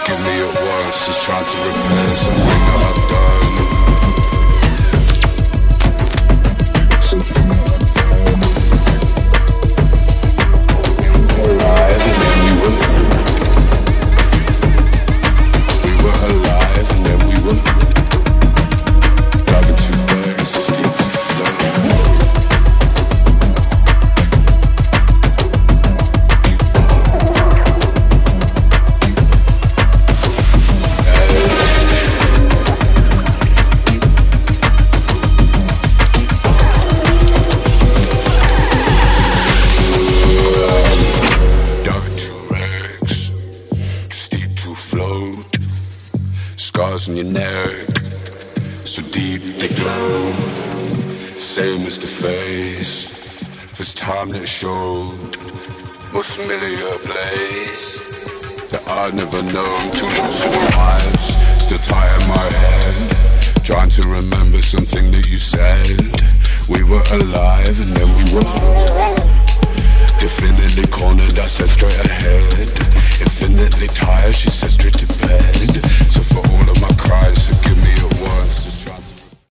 forgive me at once, just trying to repair something that I've done. Alive and then we were alive and then we were driving too fast, steep too slow. Scars on your neck, so deep they glow. Same as the face, first time that it showed. Most familiar place that I'd never known. Too lost in my eyes, still tired in my head, trying to remember something that you said. We were alive and then we were definitely cornered ourselves straight.